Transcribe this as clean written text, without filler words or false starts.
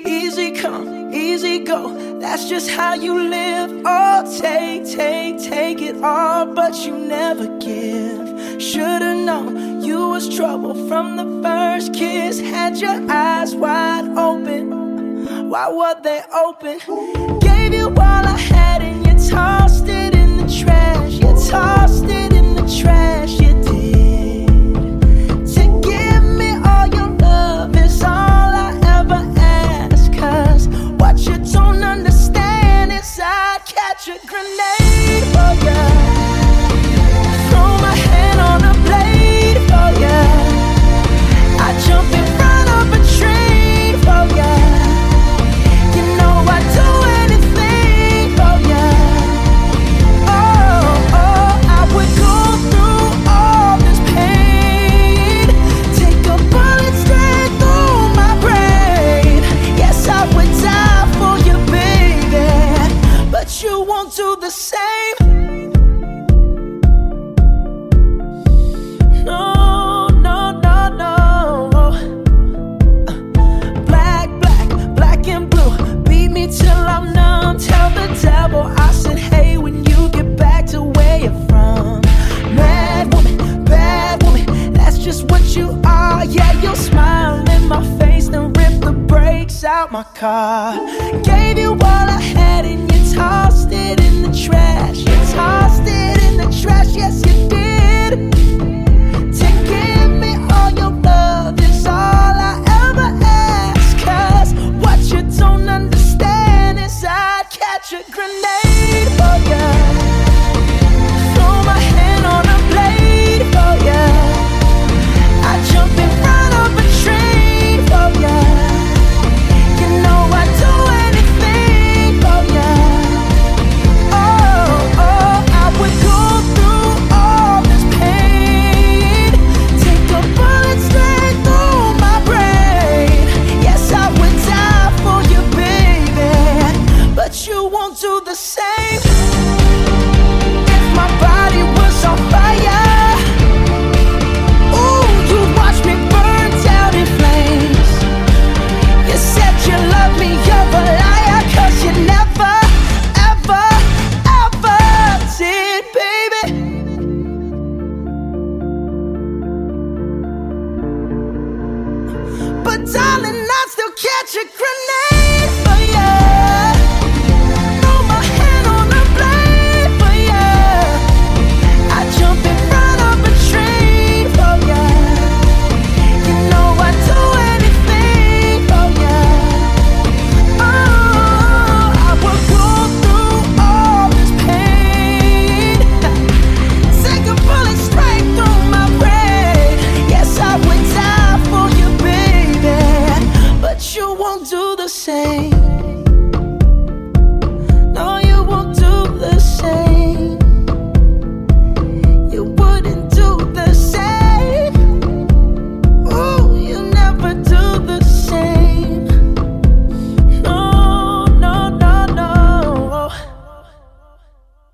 Easy come, easy go, that's just how you live. Oh, take it all, but you never give. Should've known you was trouble from the first kiss. Had your eyes wide open, why were they open? Gave you all I had and you tossed it in the trash. You tossed it in the trash, you did. To give me all your love is all I ever ask. Cause what you don't understand is I'd catch a grenade for ya, throw my hand on a blade for ya, I'd jump in front of a train for ya. You know I'd do anything for ya. Oh, I would go through all this pain, take a bullet straight through my brain. Yes, I would die for you, baby, but you won't do the same. No, no, no, no. Black and blue, beat me till I'm numb. Tell the devil I said hey when you get back to where you're from. Bad woman, that's just what you are. Yeah, you'll smile in my face, then rip the brakes out my car. Gave you all I had and you tossed it in the trash. You tossed it in the trash, yes you did. To give me all your love is all I ever ask. Cause what you don't understand is I'd catch a grenade for ya, throw my hand on a blade for ya, I'd jump in front of a train for ya. You know I'd do anything for ya. Oh, I would go through all this pain, take a bullet straight through my brain. Yes, I would die for you, baby, but you won't do the same. If my body was on fire, ooh, you'd watch me burn down in flames. You said you loved me, you're a liar, cause you never, ever, ever did, baby. But darling, I'd still catch a grenade for ya, throw my hand on a blade for ya, I'd jump in front of a train for ya. You know I'd do anything for ya. Oh, I would go through all this pain, take a bullet straight through my brain. Yes, I would die for you, baby, but you won't do the same.